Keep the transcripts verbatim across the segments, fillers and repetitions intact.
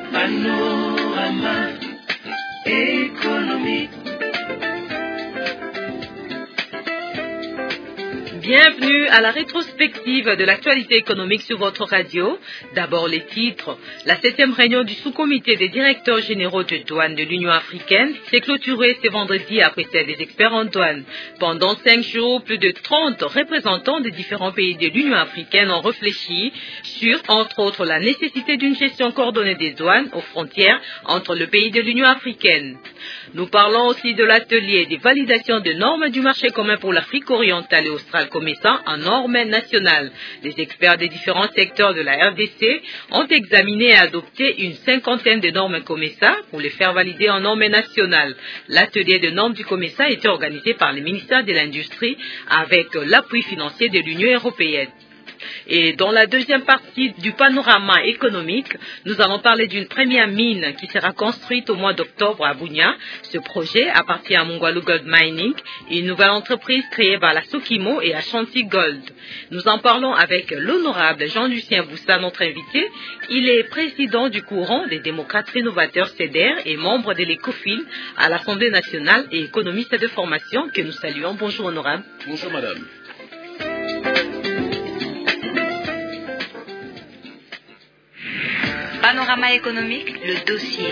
Panorama économique. Bienvenue à la rétrospective de l'actualité économique sur votre radio. D'abord les titres. La septième réunion du sous-comité des directeurs généraux de douane de l'Union africaine s'est clôturée ce vendredi après celle des experts en douane. Pendant cinq jours, plus de trente représentants des différents pays de l'Union africaine ont réfléchi sur, entre autres, la nécessité d'une gestion coordonnée des douanes aux frontières entre le pays de l'Union africaine. Nous parlons aussi de l'atelier des validations de normes du marché commun pour l'Afrique orientale et australe commettant en normes nationales. Les experts des différents secteurs de la R D C ont examiné et adopté une cinquantaine de normes COMESA pour les faire valider en normes nationales. L'atelier de normes du COMESA a été organisé par le ministère de l'Industrie avec l'appui financier de l'Union européenne. Et dans la deuxième partie du panorama économique, nous allons parler d'une première mine qui sera construite au mois d'octobre à Bunia. Ce projet appartient à Mungwalu Gold Mining, une nouvelle entreprise créée par la Sokimo et Ashanti Gold. Nous en parlons avec l'honorable Jean-Lucien Boussa, notre invité. Il est président du courant des démocrates rénovateurs C E D E R et membre de l'ECOFIN à l'Assemblée nationale et économiste de formation que nous saluons. Bonjour honorable. Bonjour madame. Panorama économique, le dossier.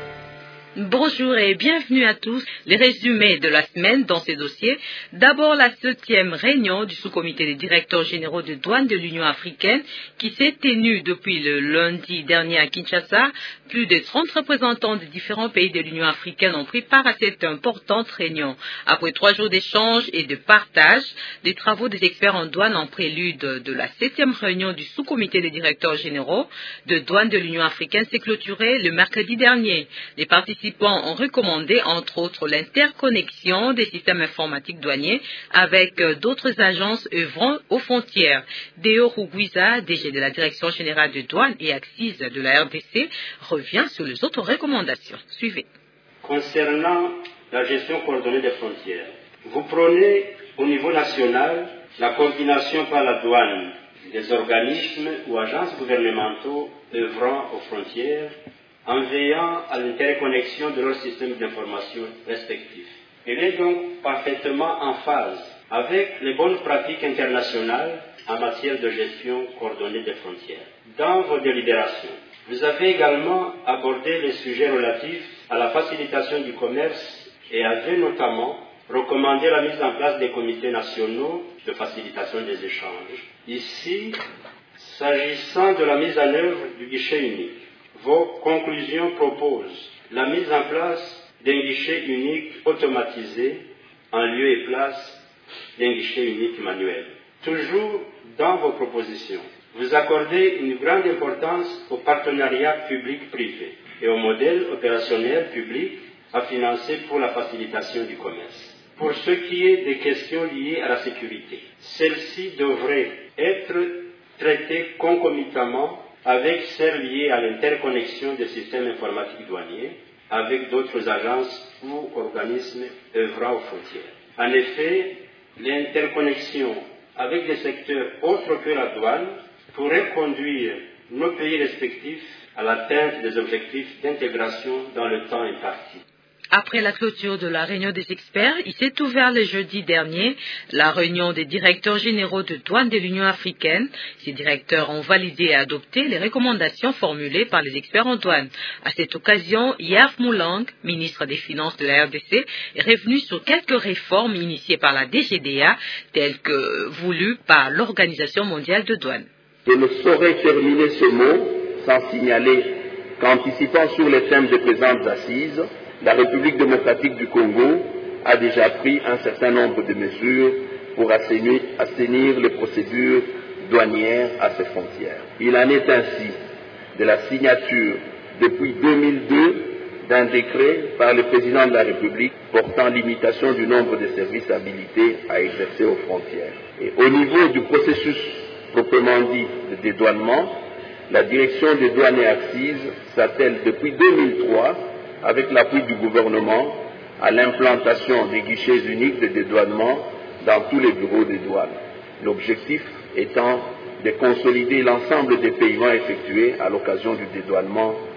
Bonjour et bienvenue à tous. Les résumés de la semaine dans ces dossiers. D'abord, la septième réunion du sous-comité des directeurs généraux de douane de l'Union africaine qui s'est tenue depuis le lundi dernier à Kinshasa. Plus de trente représentants des différents pays de l'Union africaine ont pris part à cette importante réunion. Après trois jours d'échanges et de partage, les travaux des experts en douane en prélude de la septième réunion du sous-comité des directeurs généraux de douane de l'Union africaine s'est clôturée le mercredi dernier. Les participants ont recommandé, entre autres, l'interconnexion des systèmes informatiques douaniers avec d'autres agences œuvrant aux frontières. Deo Rugwiza, D G de la Direction générale de douane et Axis de la R D C, revient sur les autres recommandations. Suivez. Concernant la gestion coordonnée des frontières, vous prônez au niveau national la coordination par la douane des organismes ou agences gouvernementaux œuvrant aux frontières en veillant à l'interconnexion de leurs systèmes d'information respectifs. Elle est donc parfaitement en phase avec les bonnes pratiques internationales en matière de gestion coordonnée des frontières. Dans vos délibérations, vous avez également abordé les sujets relatifs à la facilitation du commerce et avez notamment recommandé la mise en place des comités nationaux de facilitation des échanges. Ici, s'agissant de la mise en œuvre du guichet unique, vos conclusions proposent la mise en place d'un guichet unique automatisé en lieu et place d'un guichet unique manuel. Toujours dans vos propositions, vous accordez une grande importance au partenariat public-privé et au modèle opérationnel public à financer pour la facilitation du commerce. Pour ce qui est des questions liées à la sécurité, celles-ci devraient être traitées concomitamment avec celles liées à l'interconnexion des systèmes informatiques douaniers avec d'autres agences ou organismes œuvrant aux frontières. En effet, l'interconnexion avec des secteurs autres que la douane pourrait conduire nos pays respectifs à l'atteinte des objectifs d'intégration dans le temps imparti. Après la clôture de la réunion des experts, il s'est ouvert le jeudi dernier la réunion des directeurs généraux de douane de l'Union africaine. Ces directeurs ont validé et adopté les recommandations formulées par les experts en douane. À cette occasion, Yaf Moulang, ministre des Finances de la R D C, est revenu sur quelques réformes initiées par la D G D A, telles que voulues par l'Organisation mondiale de douane. Je ne saurais terminer ce mot sans signaler qu'anticipant sur les thèmes des présentes assises, la République démocratique du Congo a déjà pris un certain nombre de mesures pour assainir, assainir les procédures douanières à ses frontières. Il en est ainsi de la signature depuis deux mille deux d'un décret par le président de la République portant limitation du nombre de services habilités à exercer aux frontières. Et au niveau du processus proprement dit de dédouanement, la direction des douanes et Axis s'attelle depuis deux mille trois avec l'appui du gouvernement, à l'implantation des guichets uniques de dédouanement dans tous les bureaux de douane. L'objectif étant de consolider l'ensemble des paiements effectués à l'occasion du dédouanement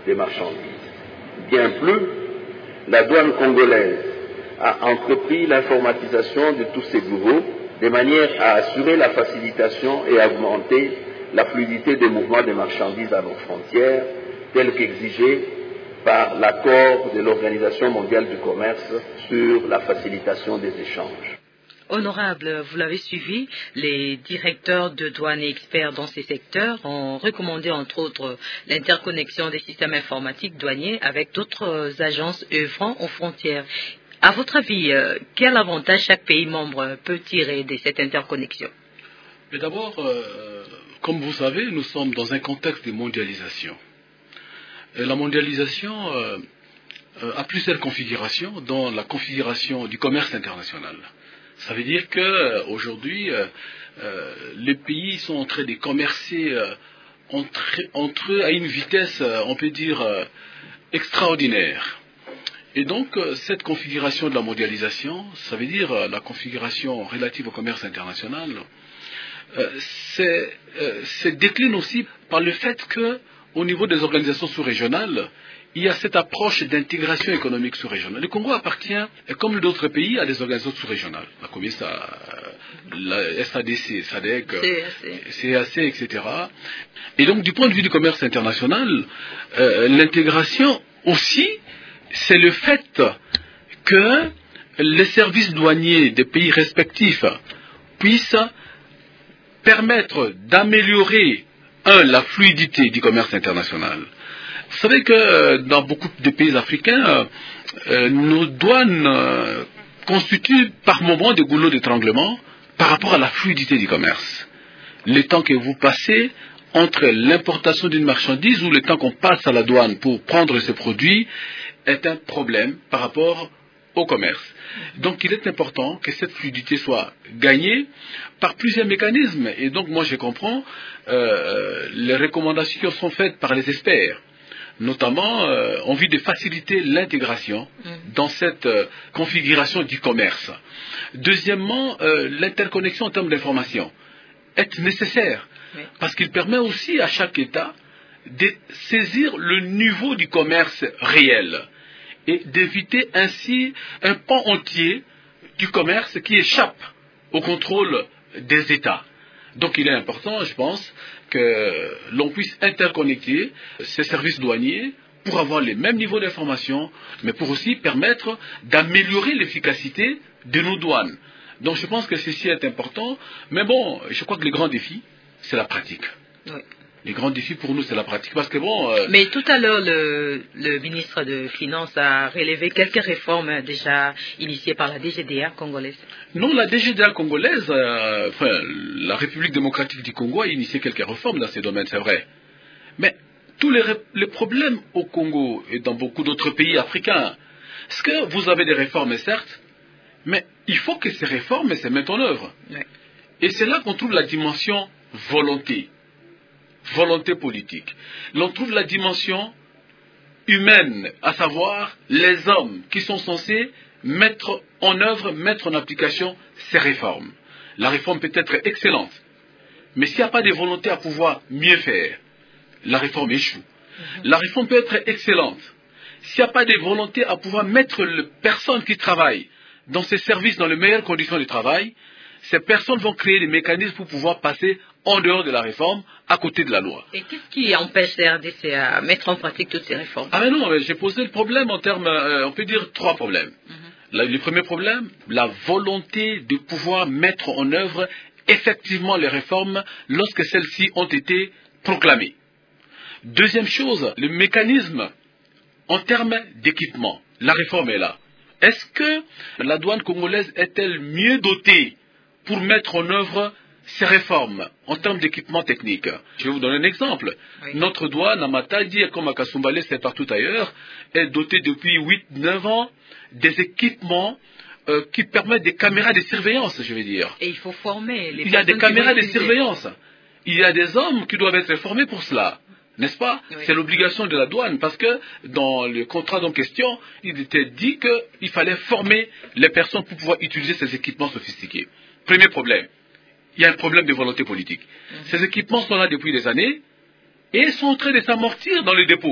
des marchandises. Bien plus, la douane congolaise a entrepris l'informatisation de tous ces bureaux de manière à assurer la facilitation et augmenter la fluidité des mouvements des marchandises à nos frontières, tel qu'exigé par l'accord de l'Organisation mondiale du commerce sur la facilitation des échanges. Honorable, vous l'avez suivi, les directeurs de douane et experts dans ces secteurs ont recommandé entre autres l'interconnexion des systèmes informatiques douaniers avec d'autres agences œuvrant aux frontières. À votre avis, quel avantage chaque pays membre peut tirer de cette interconnexion? Mais d'abord, euh, comme vous savez, nous sommes dans un contexte de mondialisation. Et la mondialisation euh, euh, a plusieurs configurations, dont la configuration du commerce international. Ça veut dire qu'aujourd'hui, euh, euh, les pays sont en train de commercer euh, entre, entre eux à une vitesse, euh, on peut dire, euh, extraordinaire. Et donc, euh, cette configuration de la mondialisation, ça veut dire euh, la configuration relative au commerce international, euh, c'est, euh, se décline aussi par le fait qu'au niveau des organisations sous-régionales, il y a cette approche d'intégration économique sous-régionale. Le Congo appartient, comme d'autres pays, à des organisations sous-régionales. La COMESA, la S A D C, S A D C, C A C, et cetera. Et donc, du point de vue du commerce international, euh, l'intégration aussi, c'est le fait que les services douaniers des pays respectifs puissent permettre d'améliorer, un, la fluidité du commerce international. Vous savez que dans beaucoup de pays africains, euh, nos douanes euh, constituent par moments des goulots d'étranglement par rapport à la fluidité du commerce. Le temps que vous passez entre l'importation d'une marchandise ou le temps qu'on passe à la douane pour prendre ces produits est un problème par rapport au commerce. Donc il est important que cette fluidité soit gagnée par plusieurs mécanismes. Et donc moi je comprends euh, les recommandations qui sont faites par les experts. Notamment, euh, en vue de faciliter l'intégration mmh. dans cette euh, configuration du commerce. Deuxièmement, euh, l'interconnexion en termes d'information est nécessaire, oui. parce qu'il permet aussi à chaque État de saisir le niveau du commerce réel et d'éviter ainsi un pan entier du commerce qui échappe au contrôle des États. Donc il est important, je pense, que l'on puisse interconnecter ces services douaniers pour avoir les mêmes niveaux d'information, mais pour aussi permettre d'améliorer l'efficacité de nos douanes. Donc je pense que ceci est important, mais bon, je crois que le grand défi, c'est la pratique. Oui. Les grands défis pour nous, c'est la pratique, parce que bon... Euh... Mais tout à l'heure, le, le ministre de Finances a relevé quelques réformes déjà initiées par la D G D A congolaise. Non, la D G D A congolaise, euh, enfin, la République démocratique du Congo a initié quelques réformes dans ces domaines, c'est vrai. Mais tous les, les problèmes au Congo et dans beaucoup d'autres pays africains, c'est que vous avez des réformes, certes, mais il faut que ces réformes se mettent en œuvre. Oui. Et c'est là qu'on trouve la dimension volonté. Volonté politique. L'on trouve la dimension humaine, à savoir les hommes qui sont censés mettre en œuvre, mettre en application ces réformes. La réforme peut être excellente, mais s'il n'y a pas de volonté à pouvoir mieux faire, la réforme échoue. La réforme peut être excellente. S'il n'y a pas de volonté à pouvoir mettre les personnes qui travaillent dans ces services dans les meilleures conditions de travail, ces personnes vont créer des mécanismes pour pouvoir passer en dehors de la réforme, à côté de la loi. Et qu'est-ce qui empêche la R D C à mettre en pratique toutes ces réformes? Ah mais non, j'ai posé le problème en termes, euh, on peut dire trois problèmes. Mm-hmm. Le premier problème, la volonté de pouvoir mettre en œuvre effectivement les réformes lorsque celles-ci ont été proclamées. Deuxième chose, le mécanisme en termes d'équipement. La réforme est là. Est-ce que la douane congolaise est-elle mieux dotée pour mettre en œuvre ces réformes en termes d'équipement technique? Je vais vous donner un exemple. Oui. Notre douane à Matadi, comme à Kasumbalé, c'est partout ailleurs, est dotée depuis huit neuf ans des équipements euh, qui permettent des caméras de surveillance, je vais dire. Et il faut former les Il y a des caméras de surveillance. Il y a des hommes qui doivent être formés pour cela. N'est-ce pas? Oui. C'est l'obligation de la douane, parce que dans le contrat en question, il était dit qu'il fallait former les personnes pour pouvoir utiliser ces équipements sophistiqués. Premier problème, il y a un problème de volonté politique. Mmh. Ces équipements sont là depuis des années et sont en train de s'amortir dans les dépôts.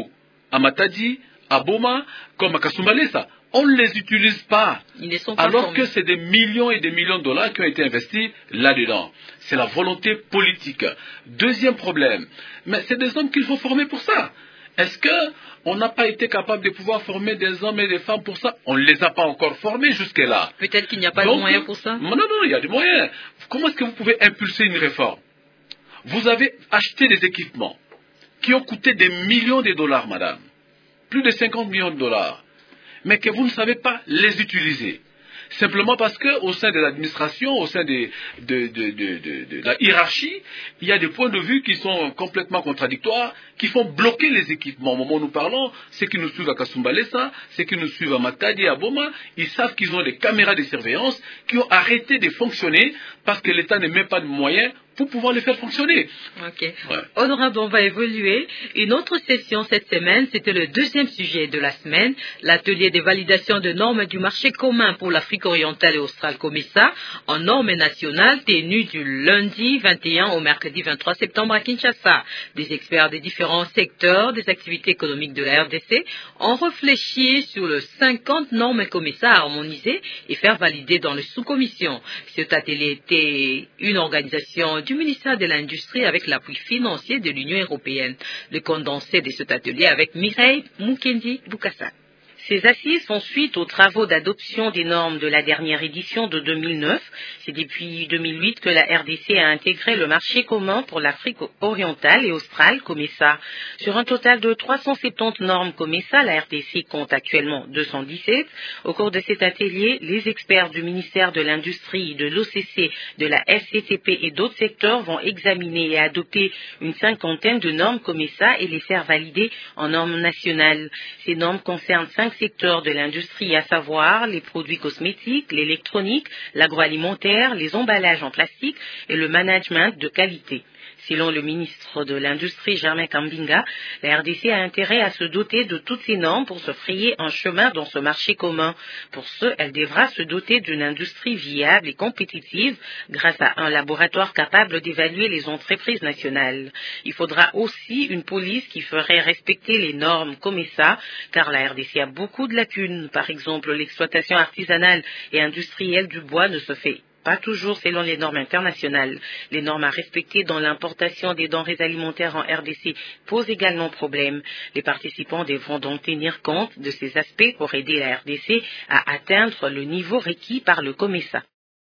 à Matadi, à Boma, comme à Kasumbalesa. On ne les utilise pas. Ils ne sont pas alors formés. que c'est des millions et des millions de dollars qui ont été investis là-dedans. C'est la volonté politique. Deuxième problème, mais c'est des hommes qu'il faut former pour ça. Est-ce qu'on n'a pas été capable de pouvoir former des hommes et des femmes pour ça? On ne les a pas encore formés jusque-là. Peut-être qu'il n'y a pas Donc, de moyens pour ça. Non, non, il y a des moyens. Comment est-ce que vous pouvez impulser une réforme? Vous avez acheté des équipements qui ont coûté des millions de dollars, madame. Plus de cinquante millions de dollars. Mais que vous ne savez pas les utiliser. Simplement parce qu'au sein de l'administration, au sein de, de, de, de, de, de la hiérarchie, il y a des points de vue qui sont complètement contradictoires, qui font bloquer les équipements. Au moment où nous parlons, ceux qui nous suivent à Kasumbalesa, ceux qui nous suivent à Matadi et à Boma, ils savent qu'ils ont des caméras de surveillance qui ont arrêté de fonctionner parce que l'État ne met pas de moyens pour pouvoir les faire fonctionner. Ok. Ouais. Honorable, on va évoluer. Une autre session cette semaine, c'était le deuxième sujet de la semaine, l'atelier de validation de normes du marché commun pour l'Afrique orientale et australe COMESA en normes nationales tenu du lundi vingt et un au mercredi vingt-trois septembre à Kinshasa. Des experts des différents secteurs des activités économiques de la R D C ont réfléchi sur les cinquante normes COMESA à harmoniser et faire valider dans les sous-commissions. Cet atelier était une organisation du ministère de l'Industrie avec l'appui financier de l'Union européenne. Le condensé de cet atelier avec Mireille Mukendi Bukasa. Ces assises font suite aux travaux d'adoption des normes de la dernière édition de deux mille neuf. C'est depuis deux mille huit que la R D C a intégré le marché commun pour l'Afrique orientale et australe, COMESA. Sur un total de trois cent soixante-dix normes COMESA, la R D C compte actuellement deux cent dix-sept. Au cours de cet atelier, les experts du ministère de l'Industrie, de l'O C C, de la S C C P et d'autres secteurs vont examiner et adopter une cinquantaine de normes COMESA et les faire valider en normes nationales. Ces normes concernent cinq secteurs de l'industrie, à savoir les produits cosmétiques, l'électronique, l'agroalimentaire, les emballages en plastique et le management de qualité. Selon le ministre de l'Industrie, Germain Kambinga, la R D C a intérêt à se doter de toutes ces normes pour se frayer un chemin dans ce marché commun. Pour ce, elle devra se doter d'une industrie viable et compétitive grâce à un laboratoire capable d'évaluer les entreprises nationales. Il faudra aussi une police qui ferait respecter les normes COMESA, car la R D C a beaucoup de lacunes. Par exemple, l'exploitation artisanale et industrielle du bois ne se fait pas toujours selon les normes internationales. Les normes à respecter dans l'importation des denrées alimentaires en R D C posent également problème. Les participants devront donc tenir compte de ces aspects pour aider la R D C à atteindre le niveau requis par le COMESA.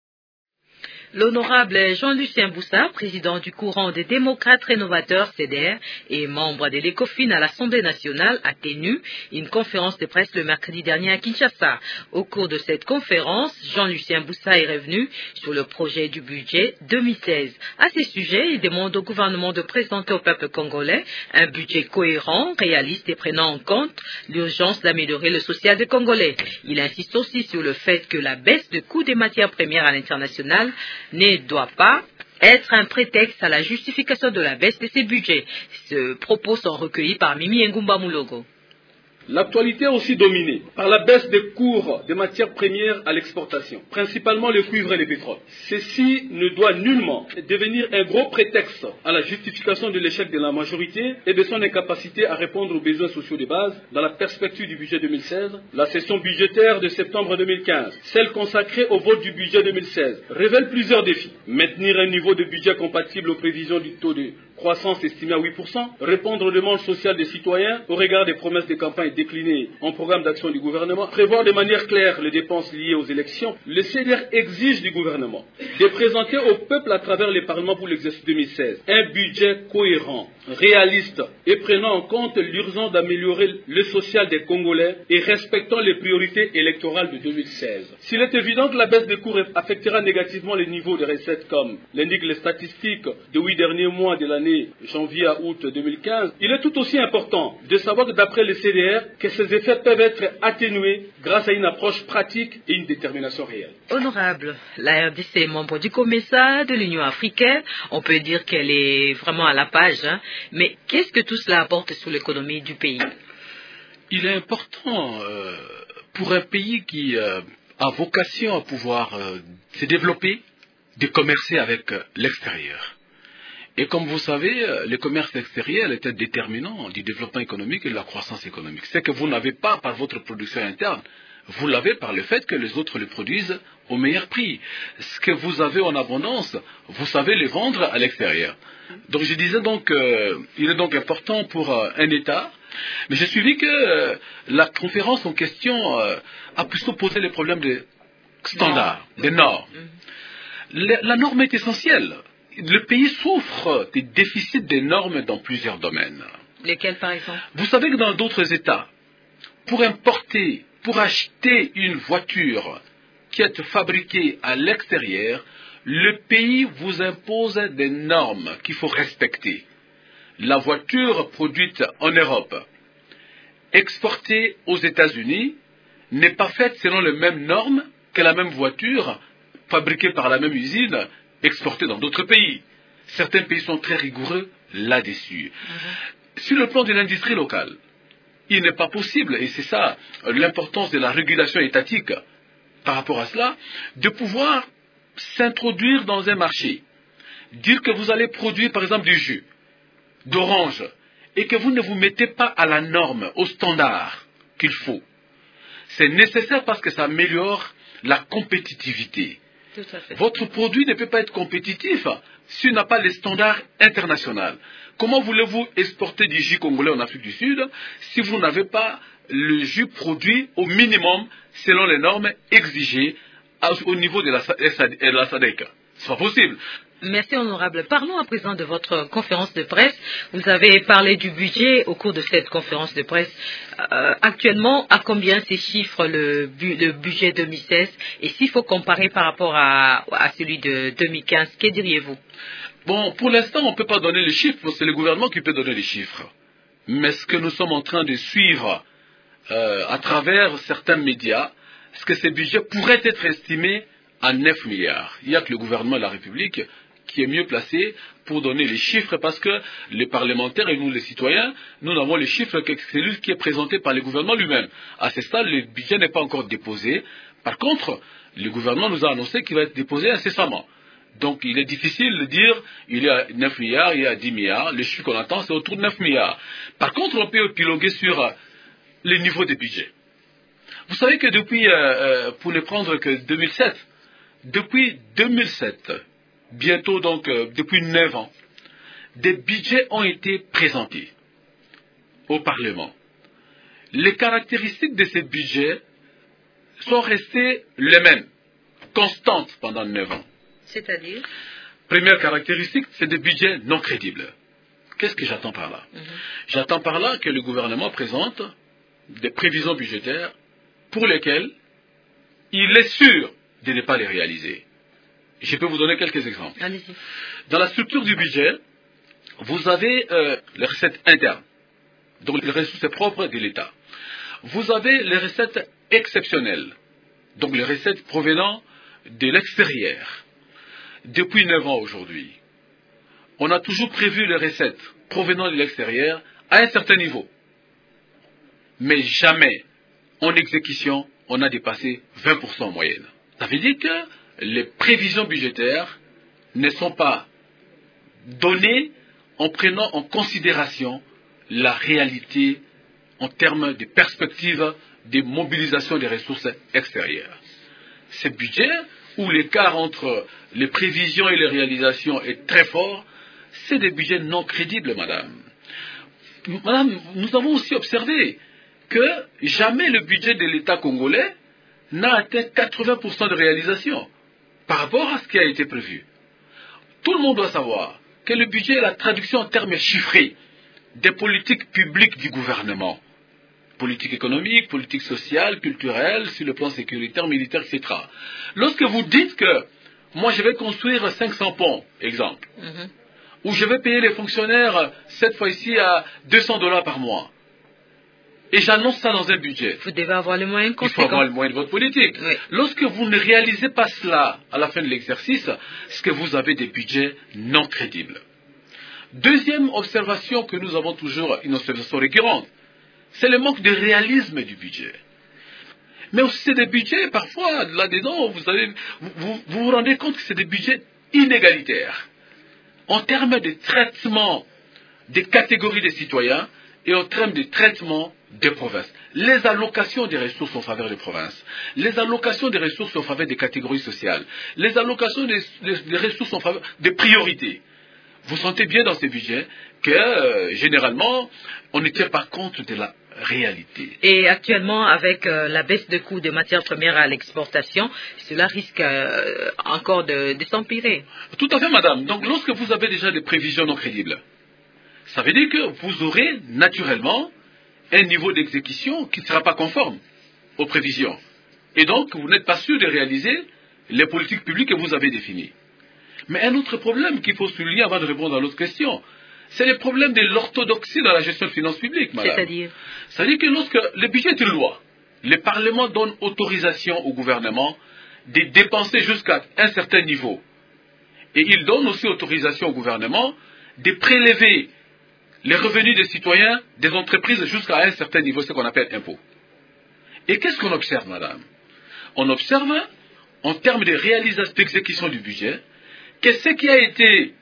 L'honorable Jean-Lucien Boussa, président du courant des démocrates rénovateurs C D R et membre de l'ECOFIN à l'Assemblée nationale, a tenu une conférence de presse le mercredi dernier à Kinshasa. Au cours de cette conférence, Jean-Lucien Boussa est revenu sur le projet du budget deux mille seize. À ce sujet, il demande au gouvernement de présenter au peuple congolais un budget cohérent, réaliste et prenant en compte l'urgence d'améliorer le social des Congolais. Il insiste aussi sur le fait que la baisse de coûts des matières premières à l'international ne doit pas être un prétexte à la justification de la baisse de ces budgets. Ces propos sont recueillis par Mimi Ngumba Mulogo. L'actualité est aussi dominée par la baisse des cours des matières premières à l'exportation, principalement le cuivre et le pétrole. Ceci ne doit nullement devenir un gros prétexte à la justification de l'échec de la majorité et de son incapacité à répondre aux besoins sociaux de base dans la perspective du budget deux mille seize. La session budgétaire de septembre deux mille quinze, celle consacrée au vote du budget deux mille seize, révèle plusieurs défis. Maintenir un niveau de budget compatible aux prévisions du taux de croissance estimée à huit pour cent, répondre aux demandes sociales des citoyens au regard des promesses de campagne déclinées en programme d'action du gouvernement, prévoir de manière claire les dépenses liées aux élections. Le C D R exige du gouvernement de présenter au peuple à travers les parlements pour l'exercice deux mille seize un budget cohérent, réaliste et prenant en compte l'urgence d'améliorer le social des Congolais et respectant les priorités électorales de deux mille seize. S'il est évident que la baisse des cours affectera négativement les niveaux de recettes comme l'indiquent les statistiques des huit derniers mois de l'année janvier à août deux mille quinze, il est tout aussi important de savoir que d'après le C D R, que ces effets peuvent être atténués grâce à une approche pratique et une détermination réelle. Honorable, la R D C est membre du COMESA, de l'Union africaine. On peut dire qu'elle est vraiment à la page, hein. Mais qu'est-ce que tout cela apporte sur l'économie du pays? Il est important euh, pour un pays qui euh, a vocation à pouvoir euh, se développer, de commercer avec euh, l'extérieur. Et comme vous savez, le commerce extérieur était déterminant du développement économique et de la croissance économique. C'est que vous n'avez pas par votre production interne, vous l'avez par le fait que les autres le produisent au meilleur prix. Ce que vous avez en abondance, vous savez les vendre à l'extérieur. Donc je disais donc, euh, il est donc important pour euh, un État, mais j'ai suivi que euh, la conférence en question euh, a plutôt posé les problèmes des standards, des normes. La, la norme est essentielle. Le pays souffre des déficits des normes dans plusieurs domaines. Lesquels, par exemple? Vous savez que dans d'autres États, pour importer, pour acheter une voiture qui est fabriquée à l'extérieur, le pays vous impose des normes qu'il faut respecter. La voiture produite en Europe, exportée aux États-Unis, n'est pas faite selon les mêmes normes que la même voiture fabriquée par la même usine, exportée dans d'autres pays. Certains pays sont très rigoureux là-dessus. Mm-hmm. Sur le plan de l'industrie locale, il n'est pas possible, et c'est ça l'importance de la régulation étatique par rapport à cela, de pouvoir s'introduire dans un marché, dire que vous allez produire par exemple du jus d'orange, et que vous ne vous mettez pas à la norme, au standard qu'il faut. C'est nécessaire parce que ça améliore la compétitivité. Tout à fait. Votre produit ne peut pas être compétitif s'il n'a pas les standards internationaux. Comment voulez-vous exporter du jus congolais en Afrique du Sud si vous n'avez pas le jus produit au minimum selon les normes exigées au niveau de la, de la S A D C? Ce n'est pas possible. Merci honorable. Parlons à présent de votre conférence de presse. Vous avez parlé du budget au cours de cette conférence de presse. Euh, actuellement, à combien s'échiffre le, bu, le budget deux mille seize? Et s'il faut comparer par rapport à, à celui de deux mille quinze, que diriez-vous? Bon, pour l'instant, on ne peut pas donner les chiffres, c'est le gouvernement qui peut donner les chiffres. Mais ce que nous sommes en train de suivre euh, à travers certains médias, c'est que ces budgets pourraient être estimés à neuf milliards. Il n'y a que le gouvernement de la République qui est mieux placé pour donner les chiffres, parce que les parlementaires et nous les citoyens, nous n'avons les chiffres que celui qui est présenté par le gouvernement lui-même. À ce stade, le budget n'est pas encore déposé. Par contre, le gouvernement nous a annoncé qu'il va être déposé incessamment. Donc il est difficile de dire il y a neuf milliards, il y a dix milliards. Les chiffres qu'on attend, c'est autour de neuf milliards. Par contre, on peut épiloguer sur euh, les niveaux des budgets. Vous savez que depuis, euh, euh, pour ne prendre que deux mille sept, depuis deux mille sept, bientôt donc euh, depuis neuf ans, des budgets ont été présentés au Parlement. Les caractéristiques de ces budgets sont restées les mêmes, constantes pendant neuf ans. C'est-à-dire? Première caractéristique, c'est des budgets non crédibles. Qu'est-ce que j'attends par là? Mm-hmm. J'attends par là que le gouvernement présente des prévisions budgétaires pour lesquelles il est sûr de ne pas les réaliser. Je peux vous donner quelques exemples. Allez-y. Dans la structure du budget, vous avez euh, les recettes internes, donc les ressources propres de l'État. Vous avez les recettes exceptionnelles, donc les recettes provenant de l'extérieur. Depuis neuf ans aujourd'hui, on a toujours prévu les recettes provenant de l'extérieur à un certain niveau. Mais jamais, en exécution, on a dépassé vingt pour cent en moyenne. Ça veut dire que les prévisions budgétaires ne sont pas données en prenant en considération la réalité en termes de perspectives de mobilisation des ressources extérieures. Ces budgets, où l'écart entre les prévisions et les réalisations est très fort, c'est des budgets non crédibles, madame. Madame, nous avons aussi observé que jamais le budget de l'État congolais n'a atteint quatre-vingts pour cent de réalisation par rapport à ce qui a été prévu. Tout le monde doit savoir que le budget est la traduction en termes chiffrés des politiques publiques du gouvernement. Politique économique, politique sociale, culturelle, sur le plan sécuritaire, militaire, et cetera. Lorsque vous dites que moi je vais construire cinq cents ponts, exemple, mm-hmm. ou je vais payer les fonctionnaires cette fois-ci à deux cents dollars par mois, et j'annonce ça dans un budget. Vous devez avoir les moyens conséquents. Il faut avoir les moyens de votre politique. Oui. Lorsque vous ne réalisez pas cela à la fin de l'exercice, c'est que vous avez des budgets non crédibles. Deuxième observation que nous avons toujours, une observation récurrente, c'est le manque de réalisme du budget. Mais aussi c'est des budgets, parfois, là-dedans, vous, avez, vous, vous vous rendez compte que c'est des budgets inégalitaires. en termes de traitement des catégories de citoyens et en termes de traitement des provinces. Les allocations des ressources en faveur des provinces, les allocations des ressources en faveur des catégories sociales, les allocations des, des, des ressources en faveur des priorités. Vous sentez bien dans ces budgets que, euh, généralement, on ne tient pas compte de la réalité. Et actuellement, avec euh, la baisse de coûts de matières premières à l'exportation, cela risque euh, encore de, de s'empirer. Tout à fait, madame. Donc, lorsque vous avez déjà des prévisions non crédibles, ça veut dire que vous aurez naturellement un niveau d'exécution qui ne sera pas conforme aux prévisions. Et donc, vous n'êtes pas sûr de réaliser les politiques publiques que vous avez définies. Mais un autre problème qu'il faut souligner avant de répondre à l'autre question, c'est le problème de l'orthodoxie dans la gestion de finances publiques, madame. C'est-à-dire C'est-à-dire que lorsque le budget est une loi, le Parlement donne autorisation au gouvernement de dépenser jusqu'à un certain niveau. Et il donne aussi autorisation au gouvernement de prélever les revenus des citoyens, des entreprises jusqu'à un certain niveau, ce qu'on appelle impôt. Et qu'est-ce qu'on observe, madame? On observe, en termes de réalisation, d'exécution du budget, que ce qui a été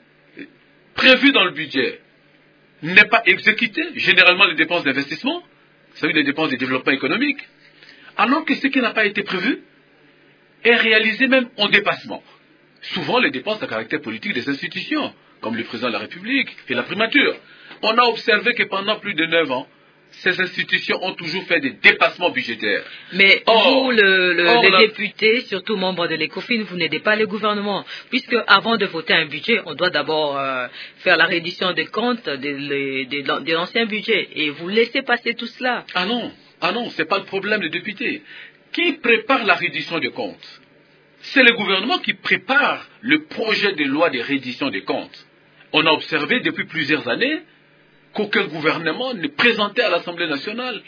prévu dans le budget n'est pas exécuté, généralement les dépenses d'investissement, c'est-à-dire les dépenses de développement économique, alors que ce qui n'a pas été prévu est réalisé même en dépassement. Souvent les dépenses à caractère politique des institutions, comme le président de la République et la primature. On a observé que pendant plus de neuf ans, ces institutions ont toujours fait des dépassements budgétaires. Mais or, vous, le, le, or, les la... députés, surtout membres de l'ECOFIN, vous n'aidez pas le gouvernement. Puisque avant de voter un budget, on doit d'abord euh, faire la reddition des comptes de, de, de, de l'ancien budget. Et vous laissez passer tout cela. Ah non, ah non, ce n'est pas le problème des députés. Qui prépare la reddition des comptes? C'est le gouvernement qui prépare le projet de loi de reddition des comptes. On a observé depuis plusieurs années qu'aucun gouvernement ne présentait à l'Assemblée nationale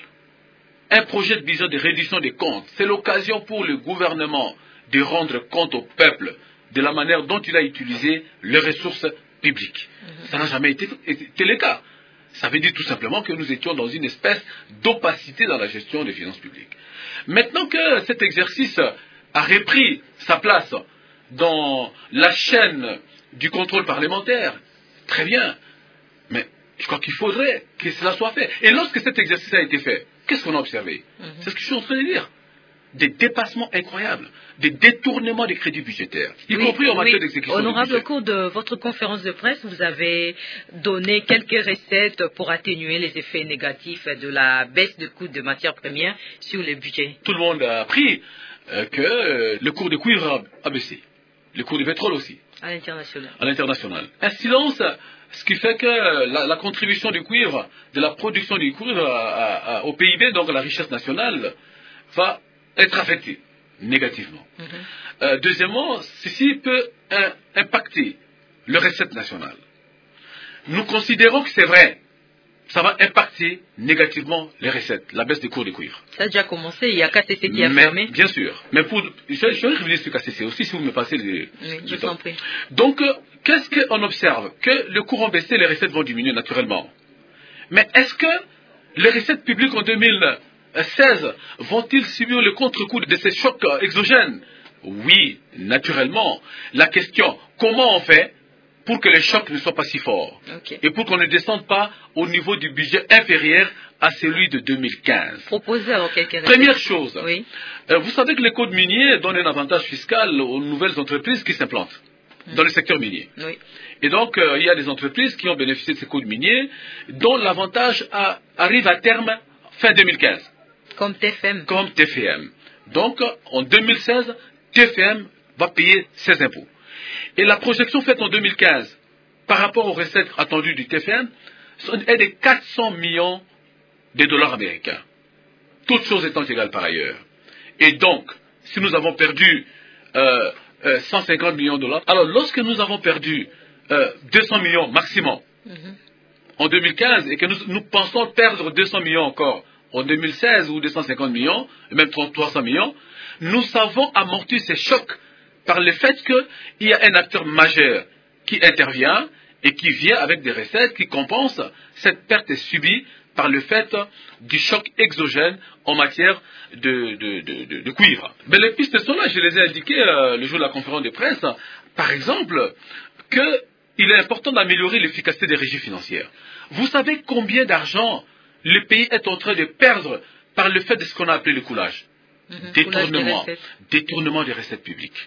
un projet de vision de reddition des comptes. C'est l'occasion pour le gouvernement de rendre compte au peuple de la manière dont il a utilisé les ressources publiques. Mmh. Ça n'a jamais été, été le cas. Ça veut dire tout simplement que nous étions dans une espèce d'opacité dans la gestion des finances publiques. Maintenant que cet exercice a repris sa place dans la chaîne du contrôle parlementaire, très bien, mais je crois qu'il faudrait que cela soit fait. Et lorsque cet exercice a été fait, qu'est-ce qu'on a observé? Mm-hmm. C'est ce que je suis en train de dire. Des dépassements incroyables, des détournements des crédits budgétaires, y oui, compris en matière oui. d'exécution. Honorable, au cours de votre conférence de presse, vous avez donné quelques recettes pour atténuer les effets négatifs de la baisse de coûts de matières premières sur le budget. Tout le monde a appris euh, que euh, le cours de cuivre a baissé, le cours du pétrole aussi. À l'international. À l'international. Un silence, ce qui fait que la, la contribution du cuivre, de la production du cuivre à, à, à, au P I B, donc à la richesse nationale, va être affectée négativement. Mm-hmm. Euh, deuxièmement, ceci peut un, impacter les recettes nationales. Nous considérons que c'est vrai. Ça va impacter négativement les recettes, la baisse des cours du cuivre. Ça a déjà commencé, il y a K C C qui a Mais, fermé. Bien sûr. Mais pour, je, je vais revenir sur K C C aussi, si vous me passez les... Oui, je vous en prie. Donc, euh, qu'est-ce qu'on observe? Que le cours a baissé, les recettes vont diminuer naturellement. Mais est-ce que les recettes publiques en deux mille seize vont-ils subir le contre-coup de ces chocs exogènes? Oui, naturellement. La question, comment on fait pour que les chocs ne soient pas si forts, okay. Et pour qu'on ne descende pas au niveau du budget inférieur à celui de deux mille quinze. Proposez alors quelques Première chose, oui. euh, vous savez que les codes miniers donnent un avantage fiscal aux nouvelles entreprises qui s'implantent mmh. dans le secteur minier. Oui. Et donc, euh, il y a des entreprises qui ont bénéficié de ces codes miniers dont l'avantage a, arrive à terme fin deux mille quinze. Comme T F M. Comme T F M. Donc, en deux mille seize, T F M va payer ses impôts. Et la projection faite en deux mille quinze par rapport aux recettes attendues du T F M est de quatre cents millions de dollars américains. Toutes choses étant égales par ailleurs. Et donc, si nous avons perdu euh, euh, cent cinquante millions de dollars, alors lorsque nous avons perdu euh, deux cents millions maximum mm-hmm. en deux mille quinze et que nous, nous pensons perdre deux cents millions encore en deux mille seize ou deux cent cinquante millions, et même trois cents millions, nous savons amortir ces chocs par le fait qu'il y a un acteur majeur qui intervient et qui vient avec des recettes qui compensent cette perte subie par le fait du choc exogène en matière de, de, de, de, de cuivre. Mais les pistes sont là, je les ai indiquées euh, le jour de la conférence de presse. Par exemple, qu'il il est important d'améliorer l'efficacité des régies financières. Vous savez combien d'argent le pays est en train de perdre par le fait de ce qu'on a appelé le coulage? Mmh, détournement, des détournement des recettes publiques,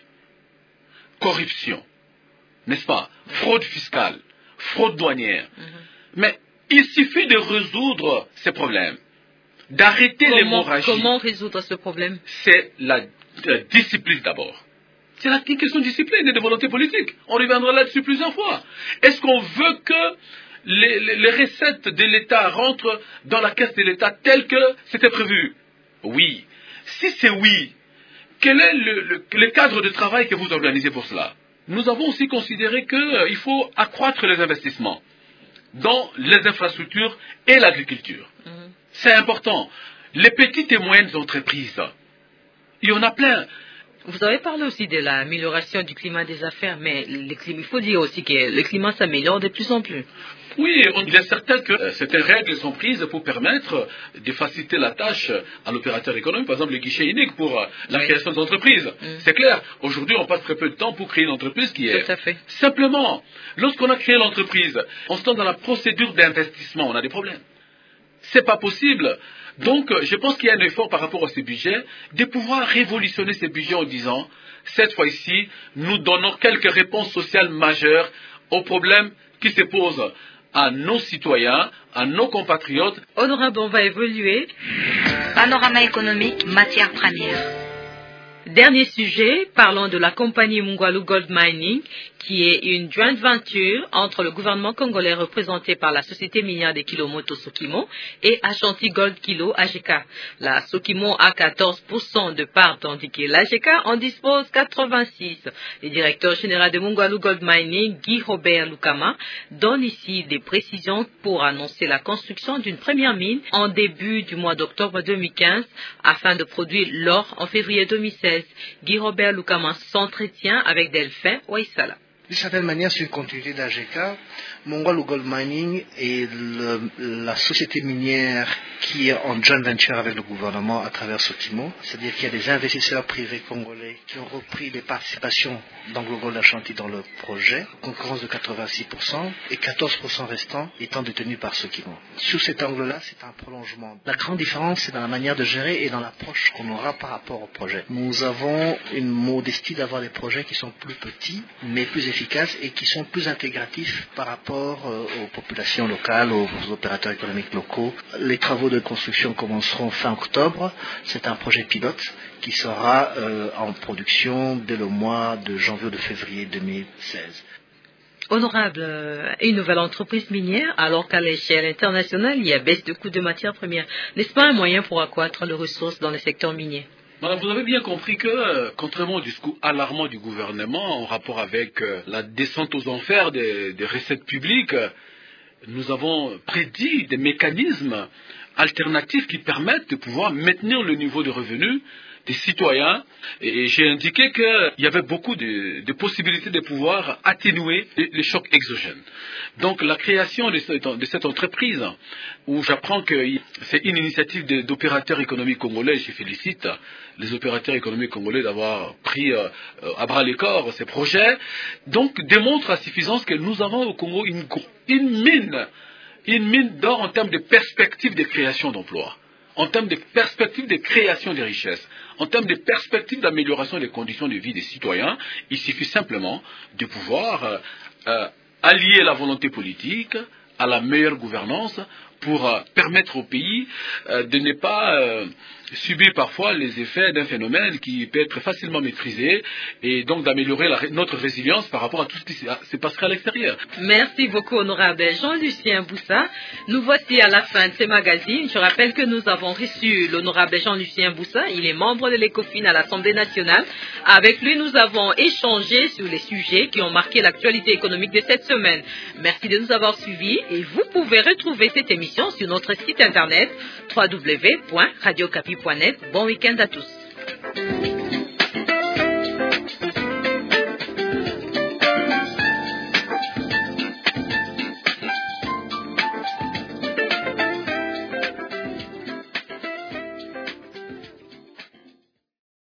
corruption, n'est-ce pas? Fraude fiscale, fraude douanière. Mmh. Mais il suffit de résoudre ces problèmes, d'arrêter l'hémorragie. Comment résoudre ce problème? C'est la, la discipline d'abord. C'est la question de discipline et de volonté politique. On reviendra là-dessus plusieurs fois. Est-ce qu'on veut que les, les, les recettes de l'État rentrent dans la caisse de l'État telles que c'était prévu? Oui. Si c'est oui, quel est le, le, le cadre de travail que vous organisez pour cela? Nous avons aussi considéré qu'il euh, faut accroître les investissements dans les infrastructures et l'agriculture. Mmh. C'est important. Les petites et moyennes entreprises, il y en a plein. Vous avez parlé aussi de l'amélioration du climat des affaires, mais le climat, il faut dire aussi que le climat s'améliore de plus en plus. Oui, il est certain que euh, certaines règles sont prises pour permettre de faciliter la tâche à l'opérateur économique, par exemple le guichet unique pour euh, la oui. création d'entreprises. Mm. C'est clair, aujourd'hui on passe très peu de temps pour créer une entreprise qui est... Tout à fait. Simplement, lorsqu'on a créé l'entreprise, on se lance dans la procédure d'investissement, on a des problèmes. C'est pas possible. Donc, je pense qu'il y a un effort par rapport à ces budgets, de pouvoir révolutionner ces budgets en disant, cette fois-ci, nous donnons quelques réponses sociales majeures aux problèmes qui se posent à nos citoyens, à nos compatriotes. Honorable, on va évoluer. Panorama économique, matières premières. Dernier sujet, parlons de la compagnie Mungwalu Gold Mining, qui est une joint venture entre le gouvernement congolais représenté par la société minière de Kilomoto Sokimo et Ashanti Gold Kilo A G K. La Sokimo a quatorze pour cent de parts, tandis que l'A G K en dispose quatre-vingt-six. Le directeur général de Mungwalu Gold Mining, Guy Robert Lukama, donne ici des précisions pour annoncer la construction d'une première mine en début du mois d'octobre deux mille quinze afin de produire l'or en février deux mille seize. Guy Robert Lukama s'entretient avec Delphin Waisala. D'une certaine manière, c'est une continuité d'A G K. Mungwalu Gold Mining est le, la société minière qui est en joint venture avec le gouvernement à travers Sokimo. C'est-à-dire qu'il y a des investisseurs privés congolais qui ont repris des participations d'Anglo-Gold Ashanti dans le projet, concurrence de quatre-vingt-six pour cent et quatorze pour cent restants étant détenus par Sokimo. Sous cet angle-là, c'est un prolongement. La grande différence, c'est dans la manière de gérer et dans l'approche qu'on aura par rapport au projet. Nous avons une modestie d'avoir des projets qui sont plus petits, mais plus efficaces et qui sont plus intégratifs par rapport aux populations locales, aux opérateurs économiques locaux. Les travaux de construction commenceront fin octobre. C'est un projet pilote qui sera euh, en production dès le mois de janvier ou de février deux mille seize. Honorable, une nouvelle entreprise minière, alors qu'à l'échelle internationale, il y a baisse de coûts de matières premières. N'est-ce pas un moyen pour accroître les ressources dans le secteur minier? Madame, vous avez bien compris que, euh, contrairement au discours alarmant du gouvernement en rapport avec euh, la descente aux enfers des, des recettes publiques, euh, nous avons prédit des mécanismes alternatifs qui permettent de pouvoir maintenir le niveau de revenus des citoyens. Et, et j'ai indiqué qu'il y avait beaucoup de, de possibilités de pouvoir atténuer les, les chocs exogènes. Donc la création de cette, de cette entreprise, où j'apprends que c'est une initiative de, d'opérateurs économiques congolais, je félicite les opérateurs économiques congolais d'avoir pris euh, à bras le corps ces projets, donc démontre à suffisance que nous avons au Congo une, une mine, une mine d'or en termes de perspectives de création d'emplois, en termes de perspectives de création de richesses, en termes de perspectives d'amélioration des conditions de vie des citoyens. Il suffit simplement de pouvoir euh, euh, allier la volonté politique à la meilleure gouvernance pour euh, permettre au pays euh, de ne pas euh, subir parfois les effets d'un phénomène qui peut être facilement maîtrisé et donc d'améliorer la, notre résilience par rapport à tout ce qui se passerait à l'extérieur. Merci beaucoup, honorable Jean-Lucien Boussa. Nous voici à la fin de ce magazine. Je rappelle que nous avons reçu l'honorable Jean-Lucien Boussa. Il est membre de l'ECOFIN à l'Assemblée nationale. Avec lui, nous avons échangé sur les sujets qui ont marqué l'actualité économique de cette semaine. Merci de nous avoir suivis et vous pouvez retrouver cette émission sur notre site internet w w w point radio capi point net. Bon week-end à tous.